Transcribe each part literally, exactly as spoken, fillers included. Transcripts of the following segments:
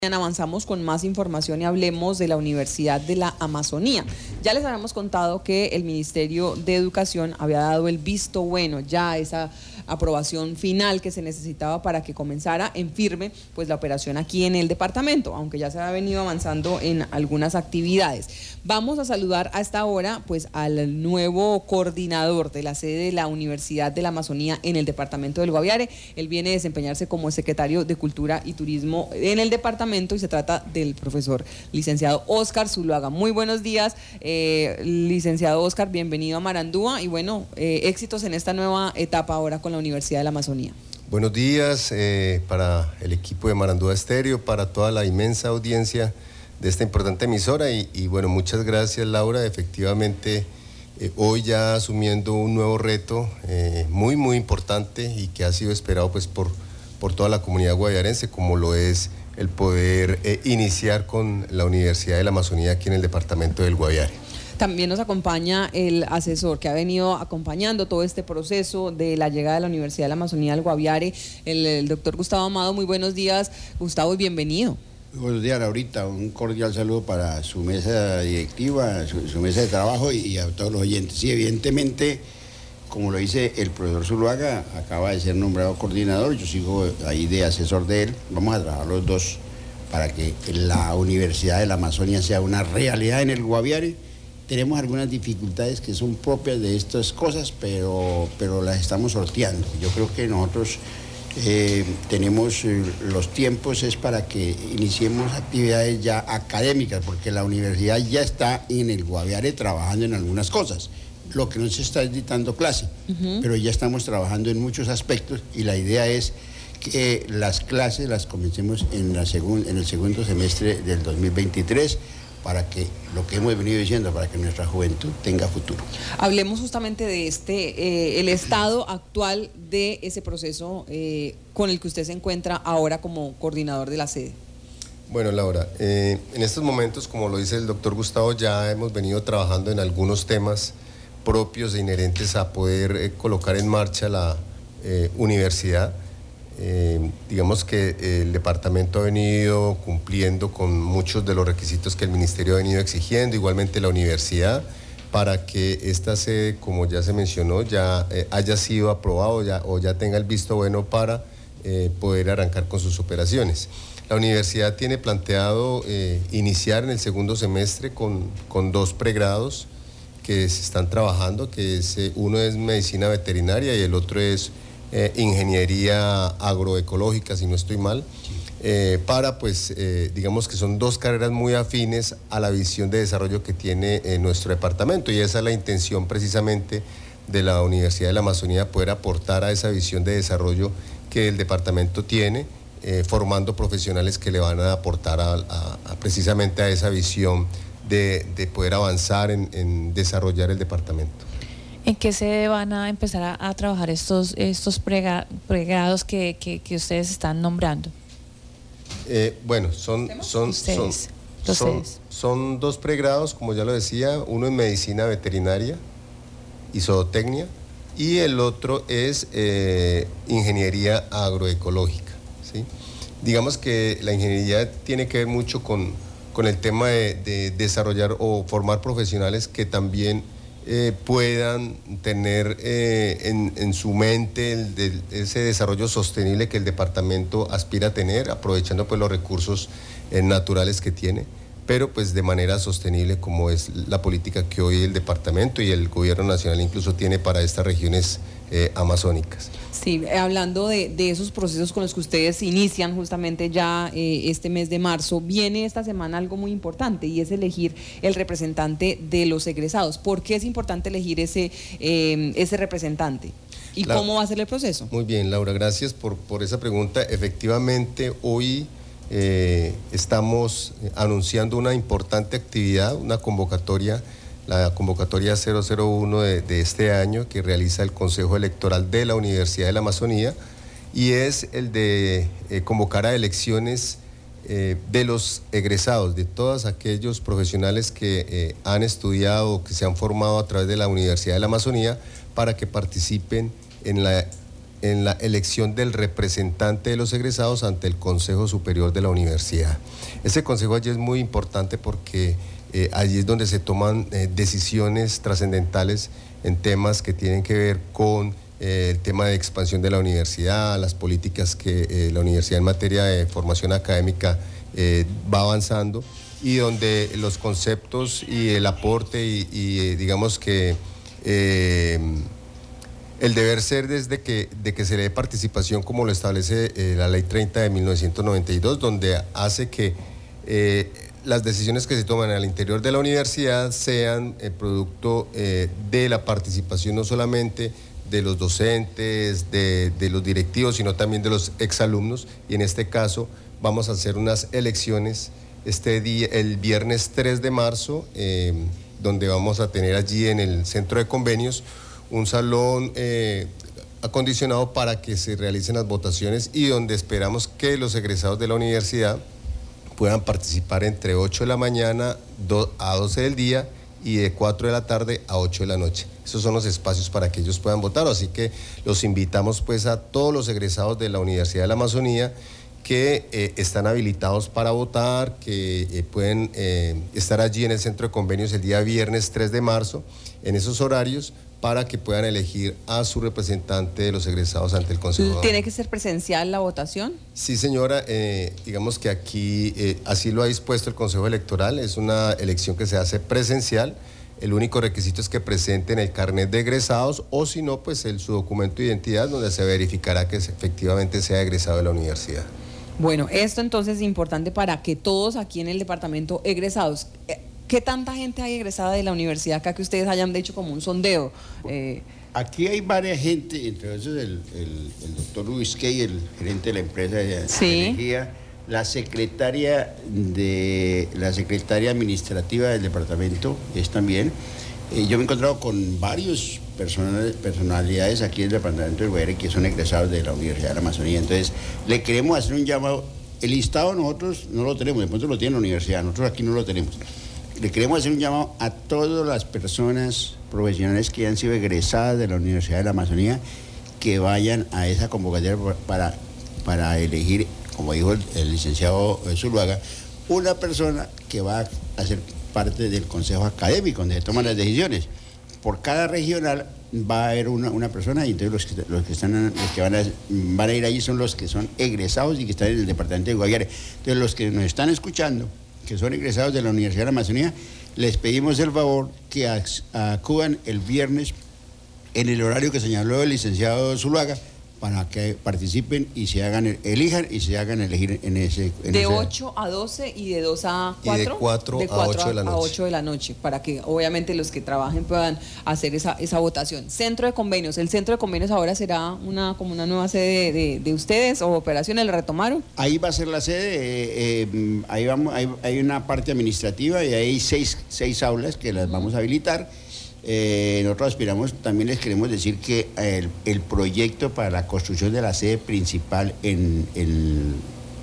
Avanzamos con más información y hablemos de la Universidad de la Amazonía. Ya les habíamos contado que el Ministerio de Educación había dado el visto bueno, ya esa aprobación final que se necesitaba para que comenzara en firme pues la operación aquí en el departamento, aunque ya se ha venido avanzando en algunas actividades. Vamos a saludar a esta hora pues al nuevo coordinador de la sede de la Universidad de la Amazonía en el departamento del Guaviare. Él viene a desempeñarse como secretario de Cultura y Turismo en el departamento y se trata del profesor licenciado Óscar Zuluaga. Muy buenos días, eh, licenciado Óscar, bienvenido a Marandúa y bueno, eh, éxitos en esta nueva etapa ahora con la Universidad de la Amazonía. Buenos días eh, para el equipo de Marandúa Estéreo, para toda la inmensa audiencia de esta importante emisora y, y bueno, muchas gracias Laura, efectivamente eh, hoy ya asumiendo un nuevo reto eh, muy muy importante y que ha sido esperado pues por, por toda la comunidad guaviarense, como lo es el poder eh, iniciar con la Universidad de la Amazonía aquí en el departamento del Guaviare. También nos acompaña el asesor que ha venido acompañando todo este proceso de la llegada de la Universidad de la Amazonía al Guaviare, el, el doctor Gustavo Amado. Muy buenos días, Gustavo, y bienvenido. Muy buenos días, Laurita. Un cordial saludo para su mesa directiva, su, su mesa de trabajo y, y a todos los oyentes. Sí, evidentemente, como lo dice el profesor Zuluaga, acaba de ser nombrado coordinador, yo sigo ahí de asesor de él. Vamos a trabajar los dos para que la Universidad de la Amazonía sea una realidad en el Guaviare. Tenemos algunas dificultades que son propias de estas cosas, pero, pero las estamos sorteando. Yo creo que nosotros eh, tenemos eh, los tiempos es para que iniciemos actividades ya académicas, porque la universidad ya está en el Guaviare trabajando en algunas cosas. Lo que no se está dictando clase, uh-huh. pero ya estamos trabajando en muchos aspectos y la idea es que las clases las comencemos en, la segun, en el segundo semestre del dos mil veintitrés para que lo que hemos venido diciendo, para que nuestra juventud tenga futuro. Hablemos justamente de este, eh, el estado actual de ese proceso eh, con el que usted se encuentra ahora como coordinador de la sede. Bueno, Laura, eh, en estos momentos, como lo dice el doctor Gustavo, ya hemos venido trabajando en algunos temas propios e inherentes a poder eh, colocar en marcha la eh, universidad. Eh, digamos que el departamento ha venido cumpliendo con muchos de los requisitos que el ministerio ha venido exigiendo, igualmente la universidad, para que esta sede, como ya se mencionó, ya eh, haya sido aprobado ya, o ya tenga el visto bueno para eh, poder arrancar con sus operaciones. La universidad tiene planteado eh, iniciar en el segundo semestre con, con dos pregrados que se están trabajando, que es, eh, uno es medicina veterinaria y el otro es eh, ingeniería agroecológica, si no estoy mal, eh, para pues eh, digamos que son dos carreras muy afines a la visión de desarrollo que tiene eh, nuestro departamento y esa es la intención precisamente de la Universidad de la Amazonía, poder aportar a esa visión de desarrollo que el departamento tiene, eh, formando profesionales que le van a aportar a, a, a precisamente a esa visión De, de poder avanzar en, en desarrollar el departamento. ¿En qué se van a empezar a, a trabajar estos, estos prega, pregrados que, que, que ustedes están nombrando? Eh, bueno, son, son, ustedes, son, son, son dos pregrados, como ya lo decía, uno en medicina veterinaria y zootecnia y el otro es eh, ingeniería agroecológica, ¿sí? Digamos que la ingeniería tiene que ver mucho con con el tema de, de desarrollar o formar profesionales que también eh, puedan tener eh, en, en su mente el de, ese desarrollo sostenible que el departamento aspira a tener, aprovechando pues los recursos eh, naturales que tiene, pero pues de manera sostenible como es la política que hoy el departamento y el gobierno nacional incluso tiene para estas regiones eh, amazónicas. Sí, hablando de, de esos procesos con los que ustedes inician justamente ya eh, este mes de marzo, viene esta semana algo muy importante y es elegir el representante de los egresados. ¿Por qué es importante elegir ese, eh, ese representante? ¿Y la, cómo va a ser el proceso? Muy bien, Laura, gracias por, por esa pregunta. Efectivamente, hoy eh, estamos anunciando una importante actividad, una convocatoria, la convocatoria cero cero uno de, de este año que realiza el Consejo Electoral de la Universidad de la Amazonía y es el de eh, convocar a elecciones eh, de los egresados, de todos aquellos profesionales que eh, han estudiado o que se han formado a través de la Universidad de la Amazonía para que participen en la en la elección del representante de los egresados ante el Consejo Superior de la Universidad. Ese consejo allí es muy importante porque eh, allí es donde se toman eh, decisiones trascendentales en temas que tienen que ver con eh, el tema de expansión de la universidad, las políticas que eh, la universidad en materia de formación académica eh, va avanzando, y donde los conceptos y el aporte y, y digamos que eh, el deber ser desde que, de que se le dé participación, como lo establece eh, la Ley treinta de mil novecientos noventa y dos, donde hace que eh, las decisiones que se toman al interior de la universidad sean eh, producto eh, de la participación no solamente de los docentes, de, de los directivos, sino también de los exalumnos, y en este caso vamos a hacer unas elecciones este día, el viernes tres de marzo, eh, donde vamos a tener allí en el Centro de Convenios un salón eh, acondicionado para que se realicen las votaciones, y donde esperamos que los egresados de la universidad puedan participar entre ocho de la mañana a doce del día y de cuatro de la tarde a ocho de la noche. Esos son los espacios para que ellos puedan votar, así que los invitamos pues a todos los egresados de la Universidad de la Amazonía que eh, están habilitados para votar, que eh, pueden eh, estar allí en el Centro de Convenios el día viernes tres de marzo, en esos horarios, para que puedan elegir a su representante de los egresados ante el Consejo. ¿Tiene que ser presencial la votación? Sí, señora, eh, digamos que aquí eh, así lo ha dispuesto el Consejo Electoral, es una elección que se hace presencial. El único requisito es que presenten el carnet de egresados, o si no, pues el, su documento de identidad, donde se verificará que efectivamente sea egresado de la universidad. Bueno, esto entonces es importante para que todos aquí en el departamento egresados, ¿qué tanta gente hay egresada de la universidad acá que ustedes hayan hecho como un sondeo? Eh, Aquí hay varias gente, entre ellos el, el, el doctor Luis Key, el gerente de la empresa de sí. energía, la secretaria de la secretaria administrativa del departamento es también. Eh, yo me he encontrado con varios personalidades aquí del departamento del Guaviare que son egresados de la Universidad de la Amazonía. Entonces, le queremos hacer un llamado. El listado nosotros no lo tenemos, de pronto lo tiene la universidad, nosotros aquí no lo tenemos. Le queremos hacer un llamado a todas las personas profesionales que han sido egresadas de la Universidad de la Amazonía que vayan a esa convocatoria para, para elegir, como dijo el, el licenciado Zuluaga, una persona que va a ser parte del consejo académico, donde se toman las decisiones. Por cada regional va a haber una, una persona, y entonces los que, los que, están, los que van, a, van a ir allí son los que son egresados y que están en el departamento de Guaviare. Entonces los que nos están escuchando, que son egresados de la Universidad de la Amazonía, les pedimos el favor que acudan el viernes en el horario que señaló el licenciado Zuluaga, para que participen y se hagan, elijan y se hagan elegir en ese... En de ese... ocho a doce y de dos a cuatro. Y de cuatro a ocho de la noche. A ocho de la noche, para que obviamente los que trabajen puedan hacer esa, esa votación. Centro de Convenios, ¿el Centro de Convenios ahora será una como una nueva sede de, de, de ustedes o operaciones? ¿La retomaron? Ahí va a ser la sede, eh, eh, ahí vamos, hay, hay una parte administrativa y hay seis, seis aulas que las vamos a habilitar. Eh, nosotros aspiramos, también les queremos decir que el, el proyecto para la construcción de la sede principal en el,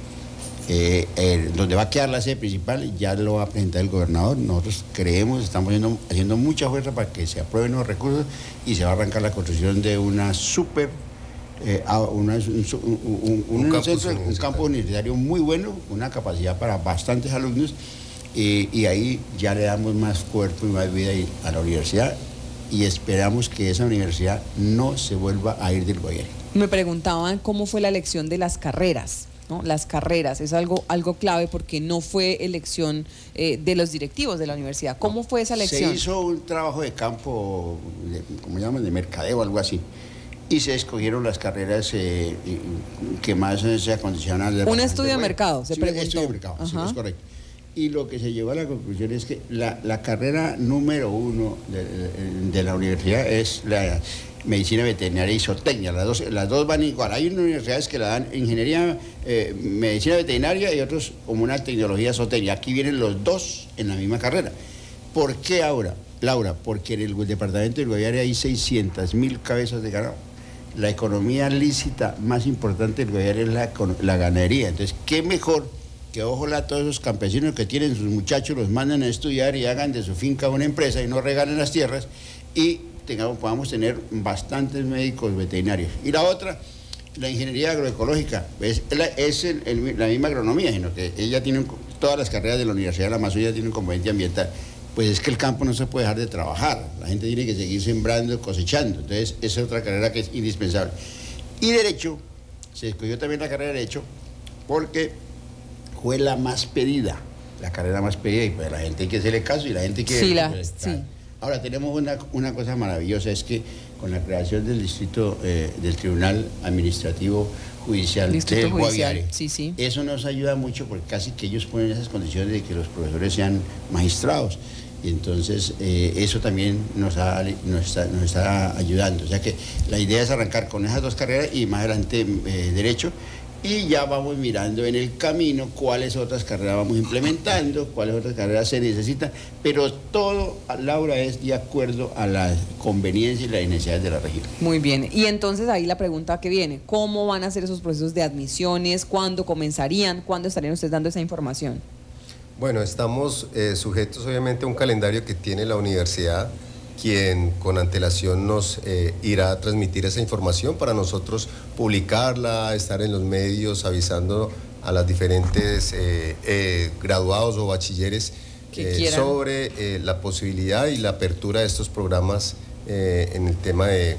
eh, el, donde va a quedar la sede principal ya lo va a presentar el gobernador. Nosotros creemos, estamos haciendo, haciendo mucha fuerza para que se aprueben los recursos y se va a arrancar la construcción de una súper eh, una, un, un, un, un, centro, un campo universitario muy bueno, una capacidad para bastantes alumnos. Y, y ahí ya le damos más cuerpo y más vida a la universidad, y esperamos que esa universidad no se vuelva a ir del Guaviare. Me preguntaban cómo fue la elección de las carreras, ¿no? Las carreras es algo, algo clave porque no fue elección eh, de los directivos de la universidad. ¿Cómo fue esa elección? Se hizo un trabajo de campo, de, como llaman, de mercadeo o algo así, y se escogieron las carreras eh, que más se acondicionan. Un estudio de mercado, se sí, preguntó. Un estudio de mercado, sí, es correcto. Y lo que se llegó a la conclusión es que la, la carrera número uno de, de, de la universidad es la medicina veterinaria y zootecnia. Las dos, las dos van igual. Hay universidades que la dan ingeniería, eh, medicina veterinaria, y otros como una tecnología zootecnia. Aquí vienen los dos en la misma carrera. ¿Por qué ahora, Laura? Porque en el departamento del Guaviare hay seiscientas mil cabezas de ganado. La economía lícita más importante del Guaviare es la, la ganadería. Entonces, ¿qué mejor que ojalá todos esos campesinos que tienen sus muchachos los manden a estudiar y hagan de su finca una empresa y no regalen las tierras, y tengamos, podamos tener bastantes médicos veterinarios? Y la otra la ingeniería agroecológica es, la, es el, el, la misma agronomía, sino que ella tiene un, todas las carreras de la Universidad de la Amazonía tienen un componente ambiental. Pues es que el campo no se puede dejar de trabajar, la gente tiene que seguir sembrando, cosechando, entonces esa es otra carrera que es indispensable. Y Derecho, se escogió también la carrera de Derecho porque fue la más pedida, la carrera más pedida, y pues la gente hay que hacerle caso y la gente quiere... Sí, la, pues, sí. Ahora tenemos una, una cosa maravillosa, es que con la creación del distrito, eh, del Tribunal Administrativo Judicial Distrito del Judicial, Guaviare, sí, sí. eso nos ayuda mucho porque casi que ellos ponen esas condiciones de que los profesores sean magistrados. Y entonces eh, eso también nos, ha, nos, está, nos está ayudando. O sea que la idea es arrancar con esas dos carreras y más adelante eh, Derecho, y ya vamos mirando en el camino cuáles otras carreras vamos implementando, cuáles otras carreras se necesitan, pero todo, Laura, es de acuerdo a la conveniencia y las necesidades de la región. Muy bien, y entonces ahí la pregunta que viene, ¿cómo van a ser esos procesos de admisiones? ¿Cuándo comenzarían? ¿Cuándo estarían ustedes dando esa información? Bueno, estamos eh, sujetos obviamente a un calendario que tiene la universidad, quien con antelación nos eh, irá a transmitir esa información para nosotros publicarla, estar en los medios avisando a las diferentes eh, eh, graduados o bachilleres eh, sobre eh, la posibilidad y la apertura de estos programas eh, en el tema de,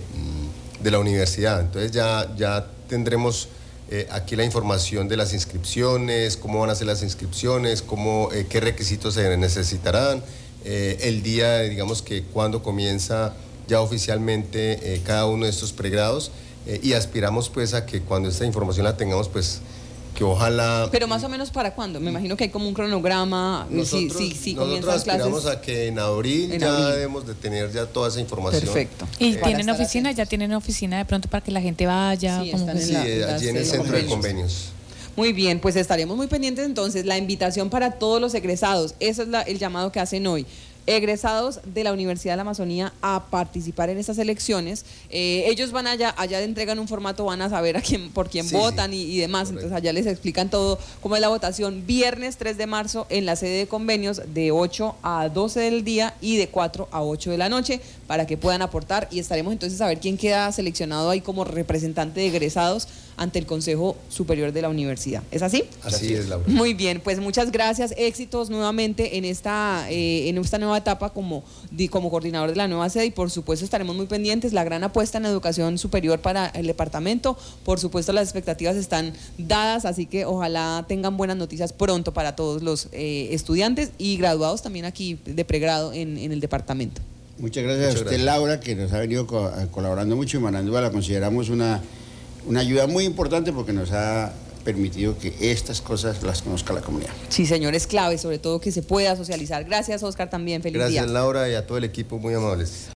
de la universidad. Entonces ya, ya tendremos eh, aquí la información de las inscripciones, cómo van a ser las inscripciones, cómo, eh, qué requisitos se necesitarán. Eh, el día, digamos que cuando comienza ya oficialmente eh, cada uno de estos pregrados eh, y aspiramos pues a que cuando esta información la tengamos pues que ojalá... Pero más o menos ¿para cuándo? Me imagino que hay como un cronograma. Nosotros, si, si, si nosotros aspiramos clases, a que en abril en ya abril. debemos de tener ya toda esa información. Perfecto. ¿Y eh, tienen oficina? Atentos. ¿Ya tienen oficina de pronto para que la gente vaya? Sí, como están que en la, sí allí en el centro de convenios. Muy bien, pues estaremos muy pendientes entonces. La invitación para todos los egresados, eso es la, el llamado que hacen hoy. Egresados de la Universidad de la Amazonía a participar en estas elecciones. Eh, ellos van allá, allá entregan un formato, van a saber a quién, por quién sí, votan sí. Y, y demás. Correcto. Entonces allá les explican todo cómo es la votación. Viernes tres de marzo en la sede de convenios de ocho a doce del día y de cuatro a ocho de la noche para que puedan aportar, y estaremos entonces a ver quién queda seleccionado ahí como representante de egresados ante el Consejo Superior de la Universidad. ¿Es así? Así es, Laura. Muy bien, pues muchas gracias, éxitos nuevamente en esta, eh, en esta nueva etapa como, como coordinador de la nueva sede, y por supuesto estaremos muy pendientes. La gran apuesta en educación superior para el departamento, por supuesto las expectativas están dadas, así que ojalá tengan buenas noticias pronto para todos los eh, estudiantes y graduados también aquí de pregrado en, en el departamento. Muchas gracias Muchas a usted, gracias. Laura, que nos ha venido co colaborando mucho, y Manandúa la consideramos una Una ayuda muy importante porque nos ha permitido que estas cosas las conozca la comunidad. Sí, señor, es clave, sobre todo que se pueda socializar. Gracias, Oscar, también. Feliz Gracias, día. Laura, y a todo el equipo, muy amables.